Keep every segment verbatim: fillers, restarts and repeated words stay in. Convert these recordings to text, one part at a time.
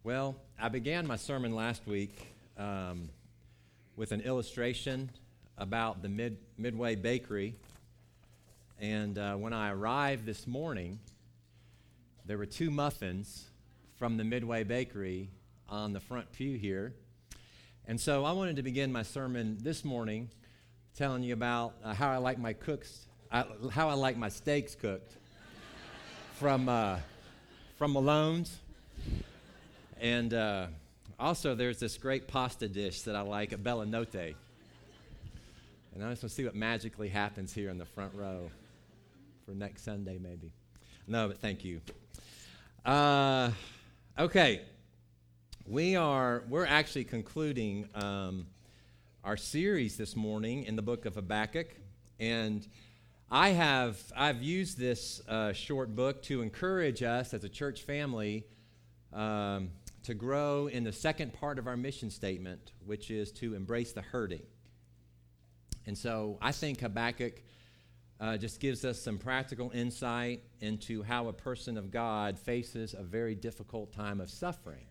Well, I began my sermon last week um, with an illustration about the Mid- Midway Bakery. And uh, when I arrived this morning, there were two muffins from the Midway Bakery on the front pew here. And so I wanted to begin my sermon this morning telling you about uh, how I like my cooks, I, how I like my steaks cooked from uh, from Malone's. And uh, also, there's this great pasta dish that I like at Bella Notte. And I just want to see what magically happens here in the front row for next Sunday, maybe. No, but thank you. Uh, okay, we are we're actually concluding um, our series this morning in the book of Habakkuk, and I have I've used this uh, short book to encourage us as a church family. Um, to grow in the second part of our mission statement, which is to embrace the hurting. And so I think Habakkuk uh, just gives us some practical insight into how a person of God faces a very difficult time of suffering.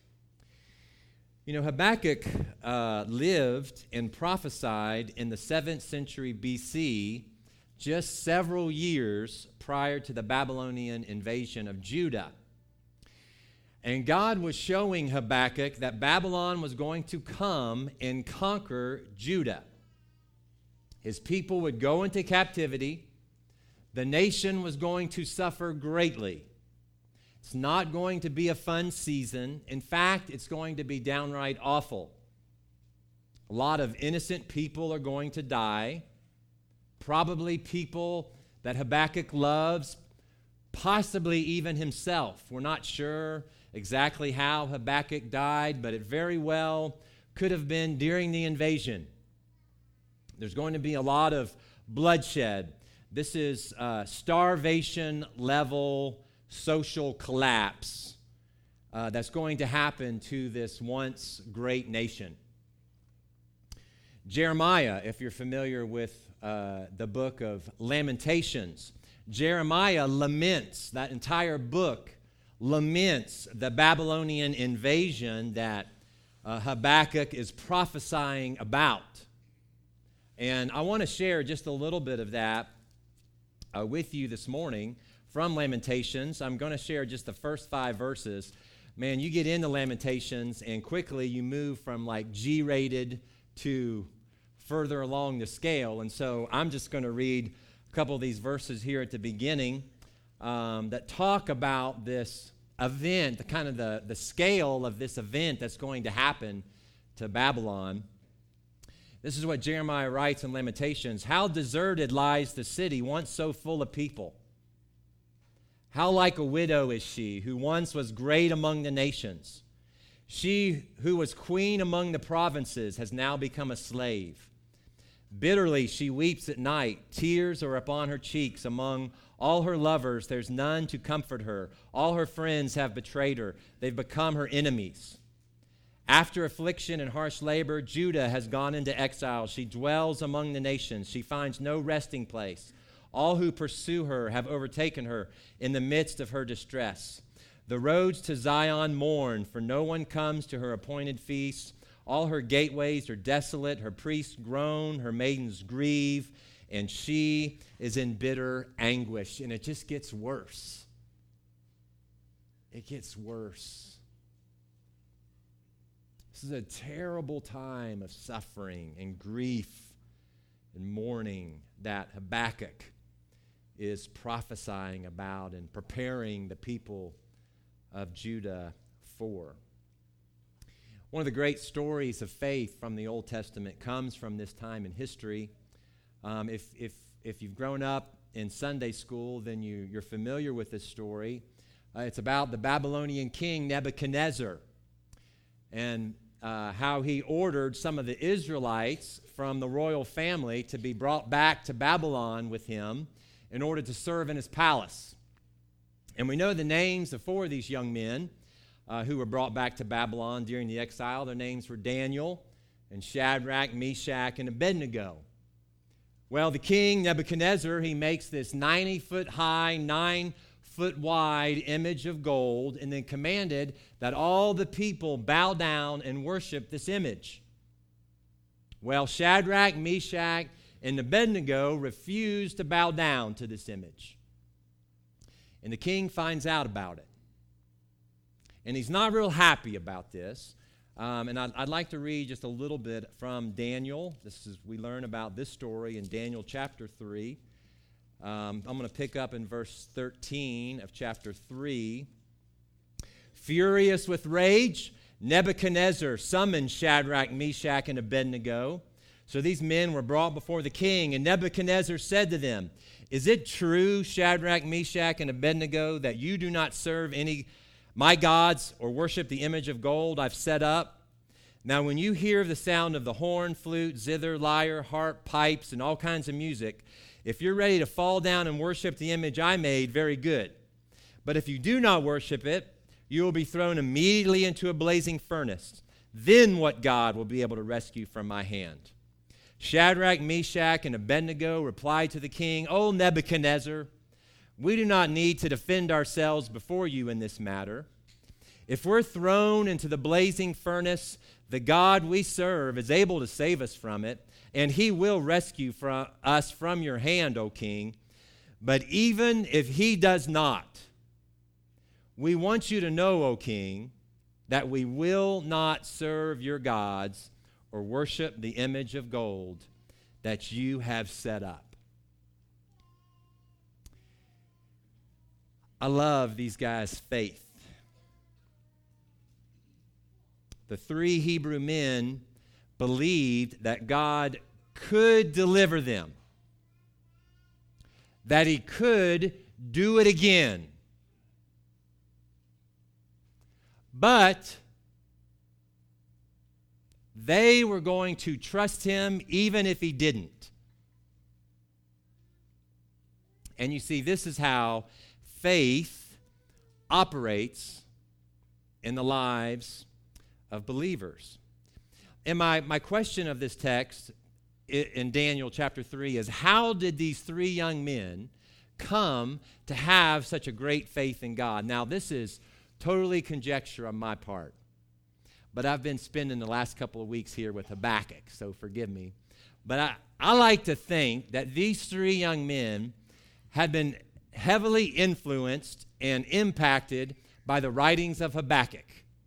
You know, Habakkuk uh, lived and prophesied in the seventh century B C, just several years prior to the Babylonian invasion of Judah. And God was showing Habakkuk that Babylon was going to come and conquer Judah. His people would go into captivity. The nation was going to suffer greatly. It's not going to be a fun season. In fact, it's going to be downright awful. A lot of innocent people are going to die. Probably people that Habakkuk loves, possibly even himself. We're not sure exactly how Habakkuk died, but it very well could have been during the invasion. There's going to be a lot of bloodshed. This is uh, starvation-level social collapse uh, that's going to happen to this once great nation. Jeremiah, if you're familiar with uh, the book of Lamentations, Jeremiah laments, that entire book laments the Babylonian invasion that uh, Habakkuk is prophesying about. And I want to share just a little bit of that uh, with you this morning from Lamentations. I'm going to share just the first five verses. Man, you get into Lamentations and quickly you move from like G-rated to further along the scale. And so I'm just going to read a couple of these verses here at the beginning um, that talk about this event, the kind of the, the scale of this event that's going to happen to Babylon. This is what Jeremiah writes in Lamentations. How deserted lies the city, once so full of people. How like a widow is she, who once was great among the nations. She who was queen among the provinces has now become a slave. Bitterly she weeps at night. Tears are upon her cheeks. Among all her lovers, there's none to comfort her. All her friends have betrayed her. They've become her enemies. After affliction and harsh labor, Judah has gone into exile. She dwells among the nations. She finds no resting place. All who pursue her have overtaken her in the midst of her distress. The roads to Zion mourn, for no one comes to her appointed feasts. All her gateways are desolate. Her priests groan. Her maidens grieve. And she is in bitter anguish. And it just gets worse. It gets worse. This is a terrible time of suffering and grief and mourning that Habakkuk is prophesying about and preparing the people of Judah for. One of the great stories of faith from the Old Testament comes from this time in history. Um, if, if, if you've grown up in Sunday school, then you, you're familiar with this story. Uh, it's about the Babylonian king Nebuchadnezzar and uh, how he ordered some of the Israelites from the royal family to be brought back to Babylon with him in order to serve in his palace. And we know the names of four of these young men uh, who were brought back to Babylon during the exile. Their names were Daniel and Shadrach, Meshach, and Abednego. Well, the king, Nebuchadnezzar, he makes this ninety-foot high, nine-foot foot wide image of gold, and then commanded that all the people bow down and worship this image. Well, Shadrach, Meshach, and Abednego refused to bow down to this image. And the king finds out about it. And he's not real happy about this. Um, and I'd, I'd like to read just a little bit from Daniel. This is, we learn about this story in Daniel chapter three. Um, I'm going to pick up in verse thirteen of chapter three. Furious with rage, Nebuchadnezzar summoned Shadrach, Meshach, and Abednego. So these men were brought before the king, and Nebuchadnezzar said to them, "Is it true, Shadrach, Meshach, and Abednego, that you do not serve any my gods or worship the image of gold I've set up? Now when you hear the sound of the horn, flute, zither, lyre, harp, pipes, and all kinds of music, if you're ready to fall down and worship the image I made, very good. But if you do not worship it, you will be thrown immediately into a blazing furnace. Then what God will be able to rescue from my hand?" Shadrach, Meshach, and Abednego replied to the king, "O Nebuchadnezzar, we do not need to defend ourselves before you in this matter. If we're thrown into the blazing furnace, the God we serve is able to save us from it, and he will rescue from us from your hand, O king. But even if he does not, we want you to know, O king, that we will not serve your gods or worship the image of gold that you have set up." I love these guys' faith. The three Hebrew men believed that God could deliver them, that he could do it again. But they were going to trust him even if he didn't. And you see, this is how faith operates in the lives of believers. And my, my question of this text in Daniel chapter three is, how did these three young men come to have such a great faith in God? Now, this is totally conjecture on my part, but I've been spending the last couple of weeks here with Habakkuk, so forgive me. But I, I like to think that these three young men had been heavily influenced and impacted by the writings of Habakkuk.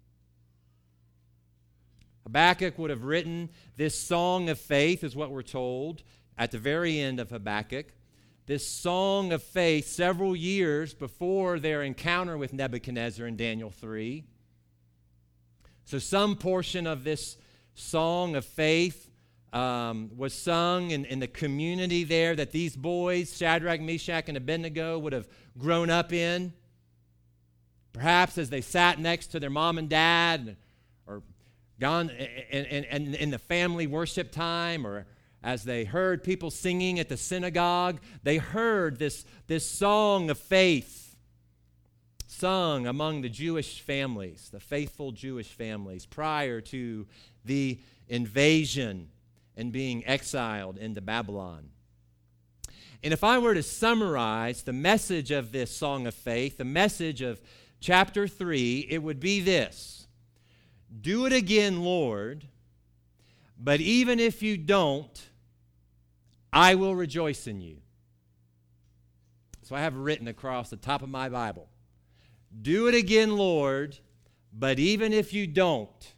Habakkuk would have written this song of faith, is what we're told, at the very end of Habakkuk. This song of faith several years before their encounter with Nebuchadnezzar in Daniel three. So some portion of this song of faith um, was sung in, in the community there that these boys, Shadrach, Meshach, and Abednego, would have grown up in. Perhaps as they sat next to their mom and dad, or gone in, in, in, in the family worship time, or as they heard people singing at the synagogue, they heard this, this song of faith sung among the Jewish families, the faithful Jewish families, prior to the invasion and being exiled into Babylon. And if I were to summarize the message of this song of faith, the message of chapter three, it would be this: do it again, Lord, but even if you don't, I will rejoice in you. So I have written across the top of my Bible, do it again, Lord, but even if you don't,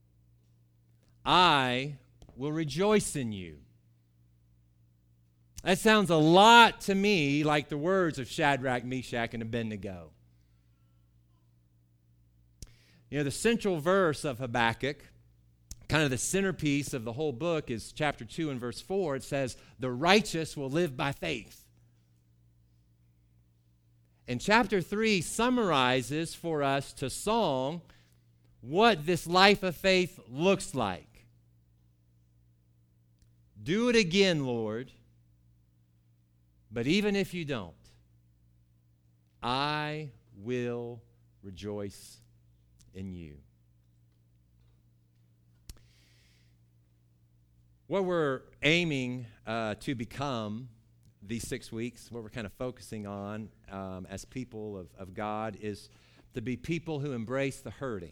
I will rejoice in you. That sounds a lot to me like the words of Shadrach, Meshach, and Abednego. You know, the central verse of Habakkuk, kind of the centerpiece of the whole book, is chapter two and verse four. It says, the righteous will live by faith. And chapter three summarizes for us to song what this life of faith looks like. Do it again, Lord, but even if you don't, I will rejoice in you. What we're aiming uh, to become these six weeks, what we're kind of focusing on um, as people of, of God is to be people who embrace the hurting.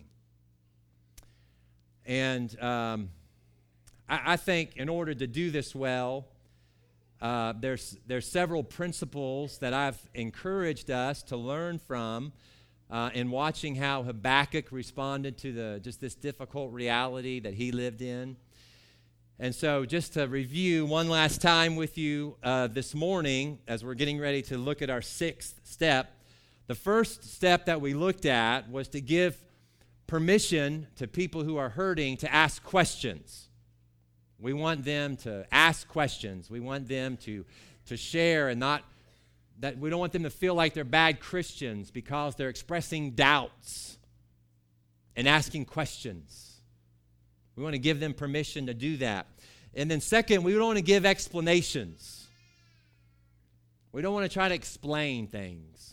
And um, I, I think in order to do this well, uh, there's, there's several principles that I've encouraged us to learn from uh, in watching how Habakkuk responded to the just this difficult reality that he lived in. And so just to review one last time with you uh, this morning, as we're getting ready to look at our sixth step, the first step that we looked at was to give permission to people who are hurting to ask questions. We want them to ask questions. We want them to, to share, and not that we don't want them to feel like they're bad Christians because they're expressing doubts and asking questions. We want to give them permission to do that. And then second, we don't want to give explanations. We don't want to try to explain things.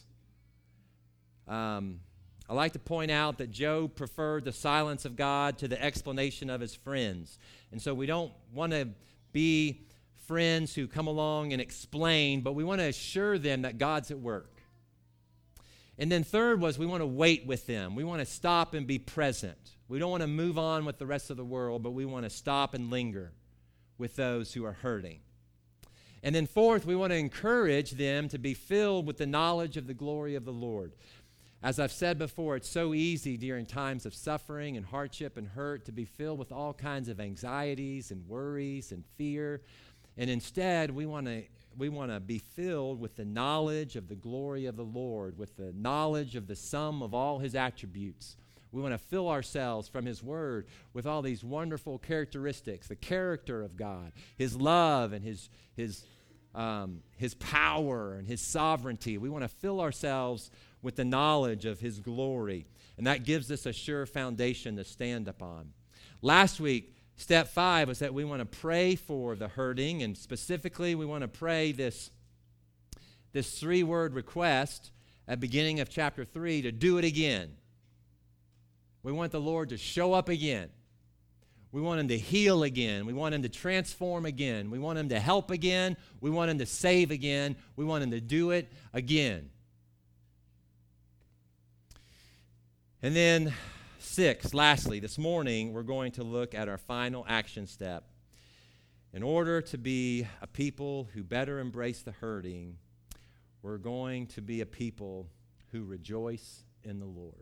Um, I like to point out that Job preferred the silence of God to the explanation of his friends. And so we don't want to be friends who come along and explain, but we want to assure them that God's at work. And then third was we want to wait with them. We want to stop and be present. We don't want to move on with the rest of the world, but we want to stop and linger with those who are hurting. And then fourth, we want to encourage them to be filled with the knowledge of the glory of the Lord. As I've said before, it's so easy during times of suffering and hardship and hurt to be filled with all kinds of anxieties and worries and fear. And instead, we want to we want to be filled with the knowledge of the glory of the Lord, with the knowledge of the sum of all his attributes. We want to fill ourselves from his word with all these wonderful characteristics, the character of God, his love and his, his, um, his power and his sovereignty. We want to fill ourselves with the knowledge of his glory, and that gives us a sure foundation to stand upon. Last week, step five was that we want to pray for the hurting, and specifically we want to pray this, this three-word request at the beginning of chapter three to do it again. We want the Lord to show up again. We want him to heal again. We want him to transform again. We want him to help again. We want him to save again. We want him to do it again. And then six, lastly, this morning we're going to look at our final action step. In order to be a people who better embrace the hurting, we're going to be a people who rejoice in the Lord.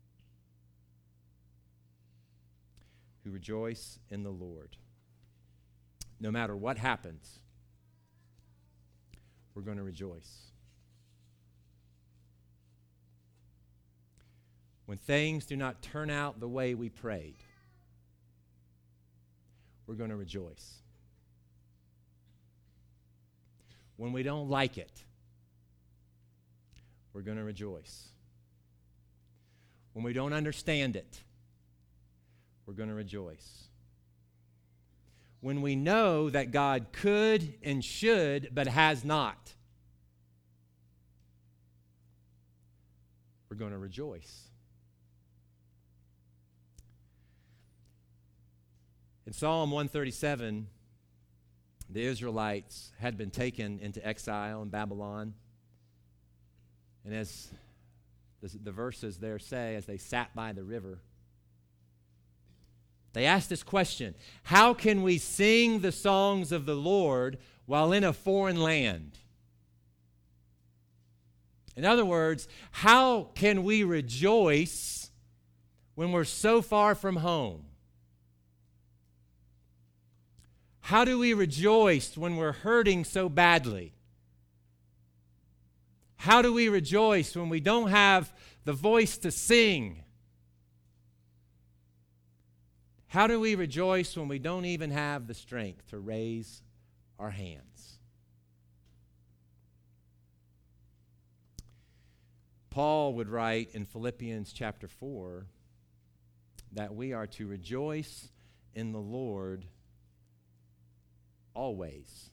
Who rejoice in the Lord. No matter what happens, we're going to rejoice. When things do not turn out the way we prayed, we're going to rejoice. When we don't like it, we're going to rejoice. When we don't understand it, we're going to rejoice. When we know that God could and should, but has not, we're going to rejoice. In Psalm one thirty-seven, the Israelites had been taken into exile in Babylon. And as the, the verses there say, as they sat by the river, they asked this question: how can we sing the songs of the Lord while in a foreign land? In other words, how can we rejoice when we're so far from home? How do we rejoice when we're hurting so badly? How do we rejoice when we don't have the voice to sing? How do we rejoice when we don't even have the strength to raise our hands? Paul would write in Philippians chapter four that we are to rejoice in the Lord always.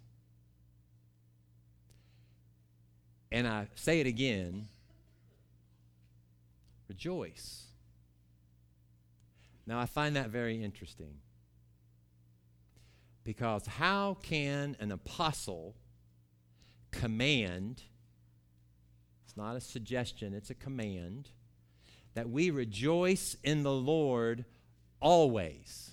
And I say it again, rejoice. Now, I find that very interesting, because how can an apostle command. It's not a suggestion, it's a command that we rejoice in the Lord always.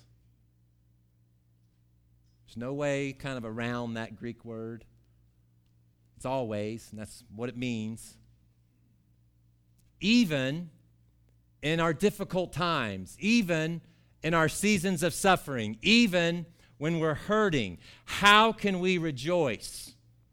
There's no way kind of around that Greek word. It's always, and that's what it means. Even in our difficult times, even in our seasons of suffering, even when we're hurting, how can we rejoice?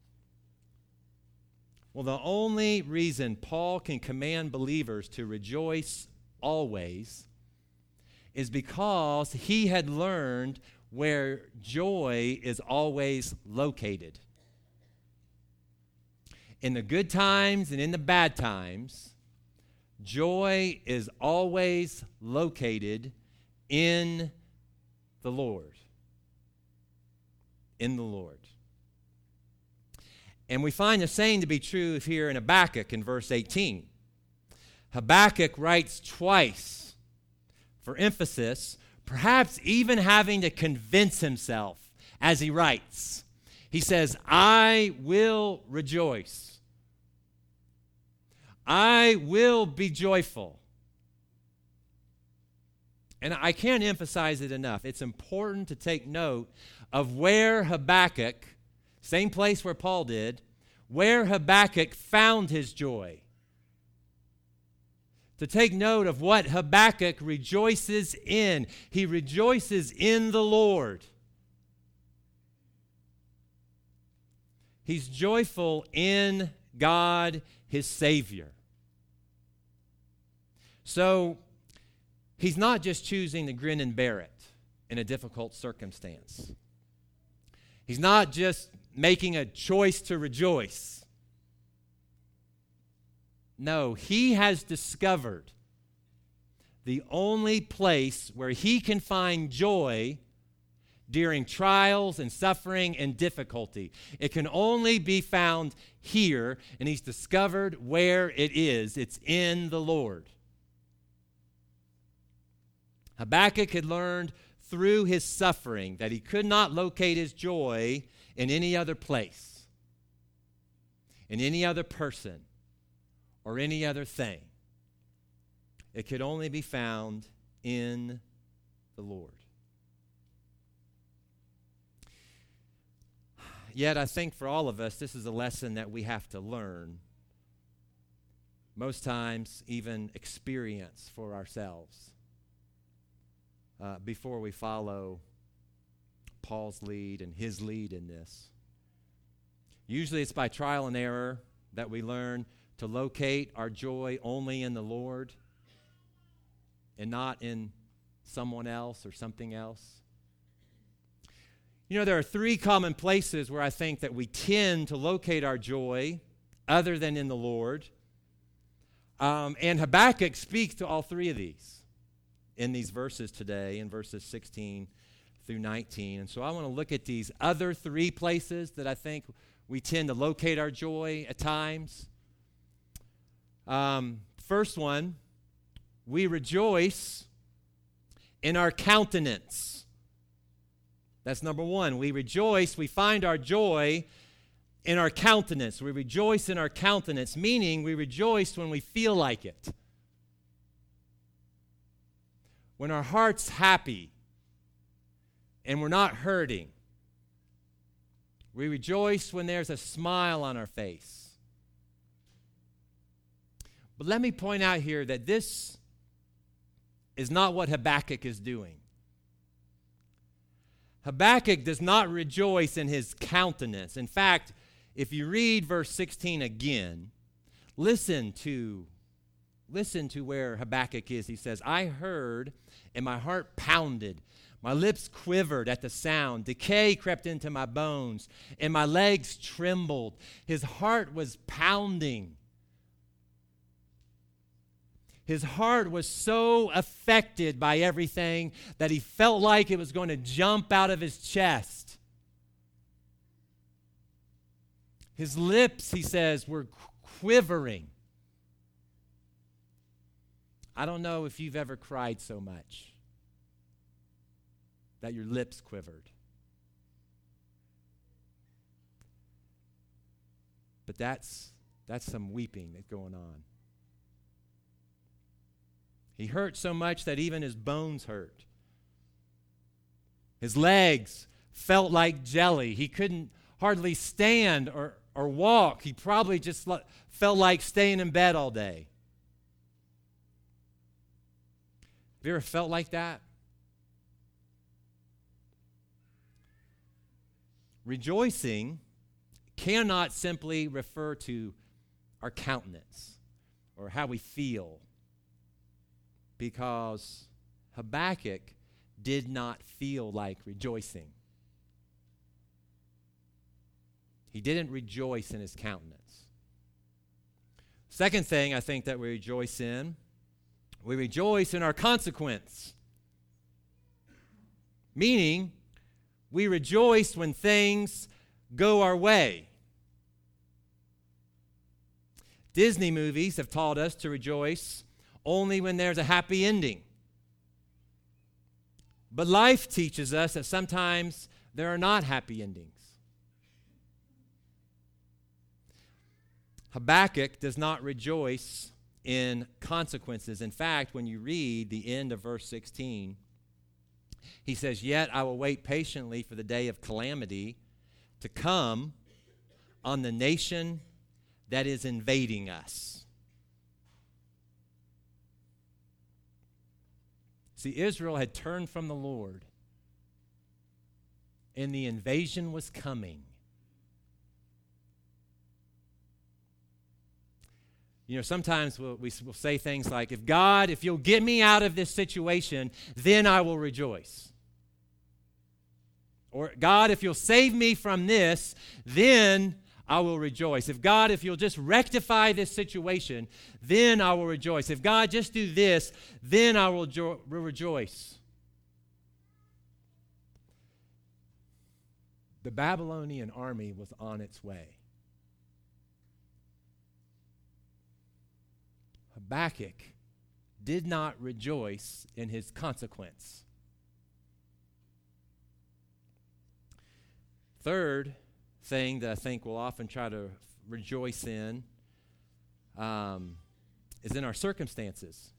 Well, the only reason Paul can command believers to rejoice always is because he had learned where joy is always located. In the good times and in the bad times, joy is always located in the Lord. In the Lord. And we find the same to be true here in Habakkuk in verse eighteen. Habakkuk writes twice for emphasis, perhaps even having to convince himself as he writes. He says, I will rejoice. I will be joyful. And I can't emphasize it enough. It's important to take note of where Habakkuk, same place where Paul did, where Habakkuk found his joy. To take note of what Habakkuk rejoices in. He rejoices in the Lord. He's joyful in God, his Savior. So, he's not just choosing to grin and bear it in a difficult circumstance. He's not just making a choice to rejoice. No, he has discovered the only place where he can find joy during trials and suffering and difficulty. It can only be found here, and he's discovered where it is. It's in the Lord. Habakkuk had learned through his suffering that he could not locate his joy in any other place, in any other person, or any other thing. It could only be found in the Lord. Yet I think for all of us, this is a lesson that we have to learn. Most times, even experience for ourselves uh, before we follow Paul's lead and his lead in this. Usually it's by trial and error that we learn to locate our joy only in the Lord and not in someone else or something else. You know, there are three common places where I think that we tend to locate our joy other than in the Lord. Um, and Habakkuk speaks to all three of these in these verses today, in verses sixteen through nineteen. And so I want to look at these other three places that I think we tend to locate our joy at times. Um, first one, we rejoice in our countenance. That's number one. We rejoice, we find our joy in our countenance. We rejoice in our countenance, meaning we rejoice when we feel like it. When our heart's happy and we're not hurting. We rejoice when there's a smile on our face. But let me point out here that this is not what Habakkuk is doing. Habakkuk does not rejoice in his countenance. In fact, if you read verse sixteen again, listen to, listen to where Habakkuk is. He says, I heard and my heart pounded. My lips quivered at the sound. Decay crept into my bones and my legs trembled. His heart was pounding. His heart was so affected by everything that he felt like it was going to jump out of his chest. His lips, he says, were quivering. I don't know if you've ever cried so much that your lips quivered. but that's that's some weeping that's going on. He hurt so much that even his bones hurt. His legs felt like jelly. He couldn't hardly stand or, or walk. He probably just l- felt like staying in bed all day. Have you ever felt like that? Rejoicing cannot simply refer to our countenance or how we feel, because Habakkuk did not feel like rejoicing. He didn't rejoice in his countenance. Second thing I think that we rejoice in, we rejoice in our consequence. Meaning, we rejoice when things go our way. Disney movies have taught us to rejoice only when there's a happy ending. But life teaches us that sometimes there are not happy endings. Habakkuk does not rejoice in consequences. In fact, when you read the end of verse sixteen, he says, "Yet I will wait patiently for the day of calamity to come on the nation that is invading us." See, Israel had turned from the Lord, and the invasion was coming. You know, sometimes we'll, we will say things like, if God, if you'll get me out of this situation, then I will rejoice. Or, God, if you'll save me from this, then I will rejoice. If God, if you'll just rectify this situation, then I will rejoice. If God, just do this, then I will jo- rejoice. The Babylonian army was on its way. Habakkuk did not rejoice in his consequence. Third thing that I think we'll often try to rejoice in um, is in our circumstances.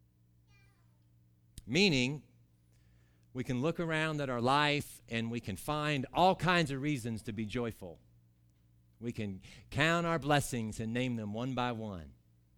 Meaning, we can look around at our life and we can find all kinds of reasons to be joyful. We can count our blessings and name them one by one.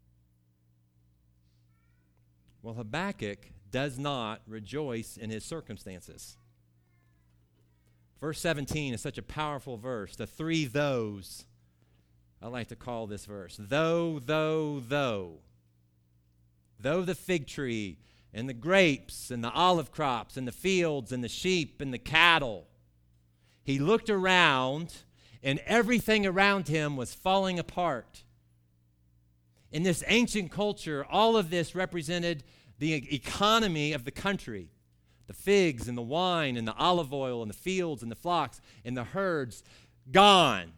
Well, Habakkuk does not rejoice in his circumstances. Verse seventeen is such a powerful verse. The three thous, I like to call this verse. Though, though, though. Though the fig tree and the grapes and the olive crops and the fields and the sheep and the cattle. He looked around and everything around him was falling apart. In this ancient culture, all of this represented the economy of the country. The figs and the wine and the olive oil and the fields and the flocks and the herds, gone.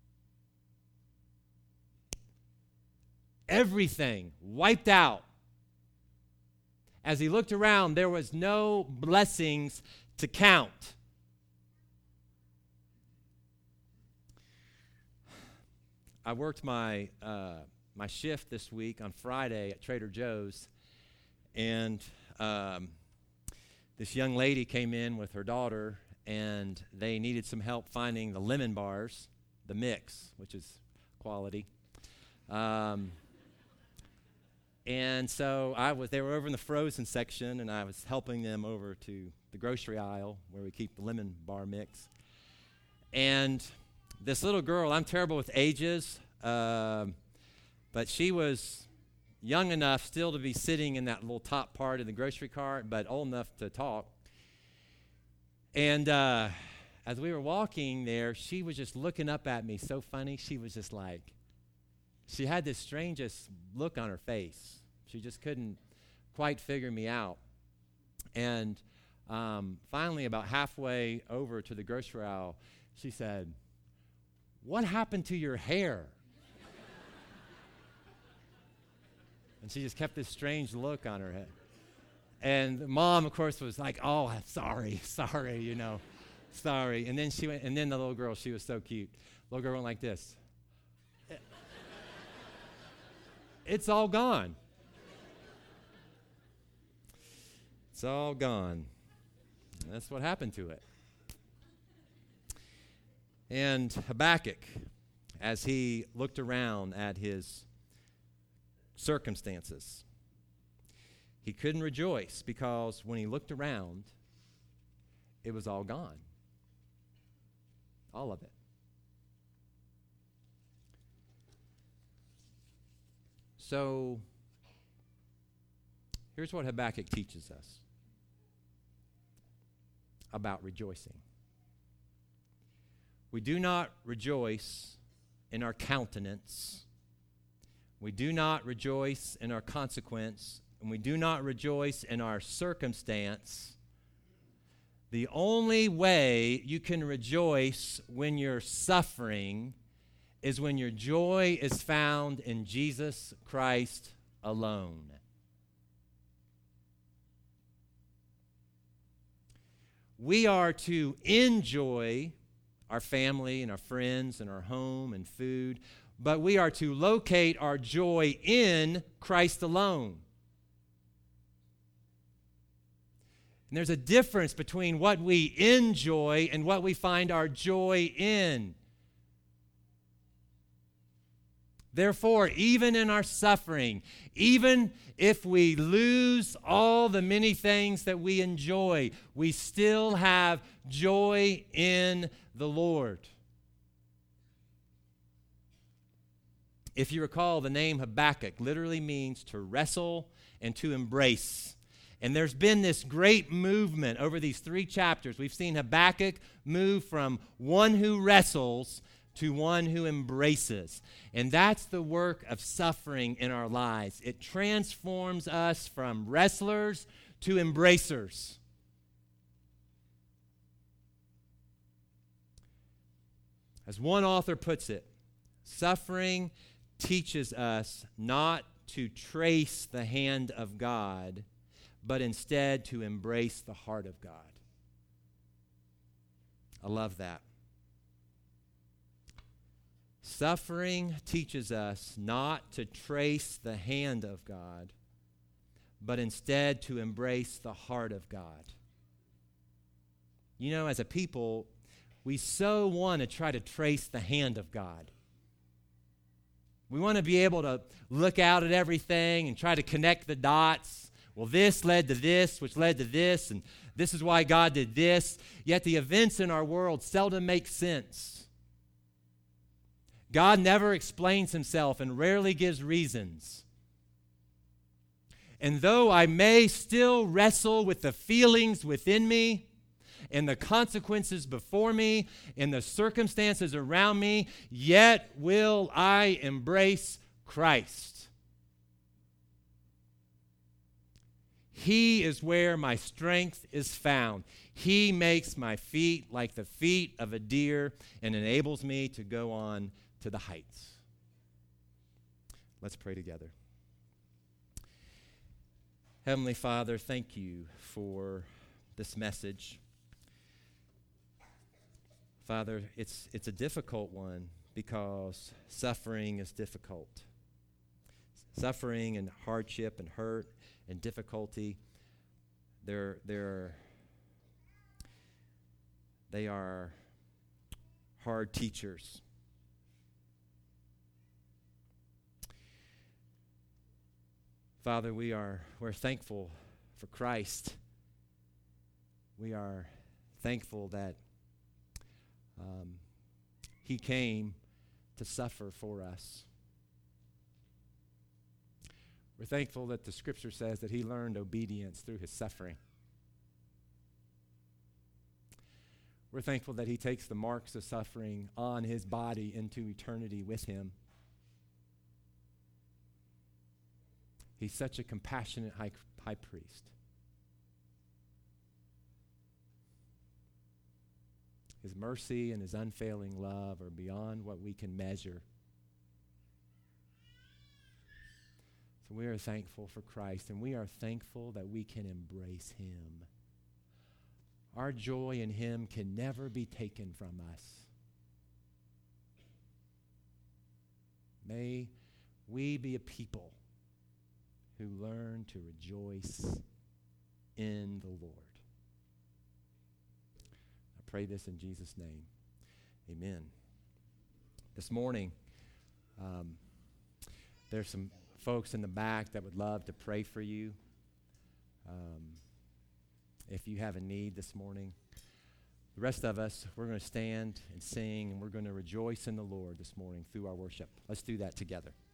Everything wiped out. As he looked around, there was no blessings to count. I worked my uh, my shift this week on Friday at Trader Joe's, and um, this young lady came in with her daughter, and they needed some help finding the lemon bars, the mix, which is quality. Um, and so I was. They were over in the frozen section, and I was helping them over to the grocery aisle where we keep the lemon bar mix. And this little girl, I'm terrible with ages, uh, but she was young enough still to be sitting in that little top part of the grocery cart, but old enough to talk. And uh, as we were walking there, she was just looking up at me so funny. She was just like, she had this strangest look on her face. She just couldn't quite figure me out. And um, finally, about halfway over to the grocery aisle, she said, "What happened to your hair?" And she just kept this strange look on her head. And Mom, of course, was like, "Oh, I'm sorry, sorry, you know, sorry." And then she went, and then the little girl, she was so cute. Little girl went like this. it's all gone. It's all gone. That's what happened to it. And Habakkuk, as he looked around at his circumstances, he couldn't rejoice because when he looked around, it was all gone. All of it. So, here's what Habakkuk teaches us about rejoicing. We do not rejoice in our countenance. We do not rejoice in our consequence. And we do not rejoice in our circumstance. The only way you can rejoice when you're suffering is when your joy is found in Jesus Christ alone. We are to enjoy our family and our friends and our home and food, but we are to locate our joy in Christ alone. And there's a difference between what we enjoy and what we find our joy in. Therefore, even in our suffering, even if we lose all the many things that we enjoy, we still have joy in the Lord. If you recall, the name Habakkuk literally means to wrestle and to embrace. And there's been this great movement over these three chapters. We've seen Habakkuk move from one who wrestles to one who embraces. And that's the work of suffering in our lives. It transforms us from wrestlers to embracers. As one author puts it, suffering teaches us not to trace the hand of God, but instead to embrace the heart of God. I love that. Suffering teaches us not to trace the hand of God, but instead to embrace the heart of God. You know, as a people, we so want to try to trace the hand of God. We want to be able to look out at everything and try to connect the dots. Well, this led to this, which led to this, and this is why God did this. Yet the events in our world seldom make sense. God never explains himself and rarely gives reasons. And though I may still wrestle with the feelings within me and the consequences before me and the circumstances around me, yet will I embrace Christ. He is where my strength is found. He makes my feet like the feet of a deer and enables me to go on to the heights. Let's pray together. Heavenly Father, thank you for this message. Father, it's it's a difficult one because suffering is difficult. Suffering and hardship and hurt and difficulty, they're they're they are hard teachers. Father, we are we're thankful for Christ. We are thankful that um, he came to suffer for us. We're thankful that the Scripture says that he learned obedience through his suffering. We're thankful that he takes the marks of suffering on his body into eternity with him. He's such a compassionate high, high priest. His mercy and his unfailing love are beyond what we can measure. So we are thankful for Christ, and we are thankful that we can embrace him. Our joy in him can never be taken from us. May we be a people who learn to rejoice in the Lord. I pray this in Jesus' name. Amen. This morning, um, there's some folks in the back that would love to pray for you. Um, if you have a need this morning, the rest of us, we're going to stand and sing, and we're going to rejoice in the Lord this morning through our worship. Let's do that together.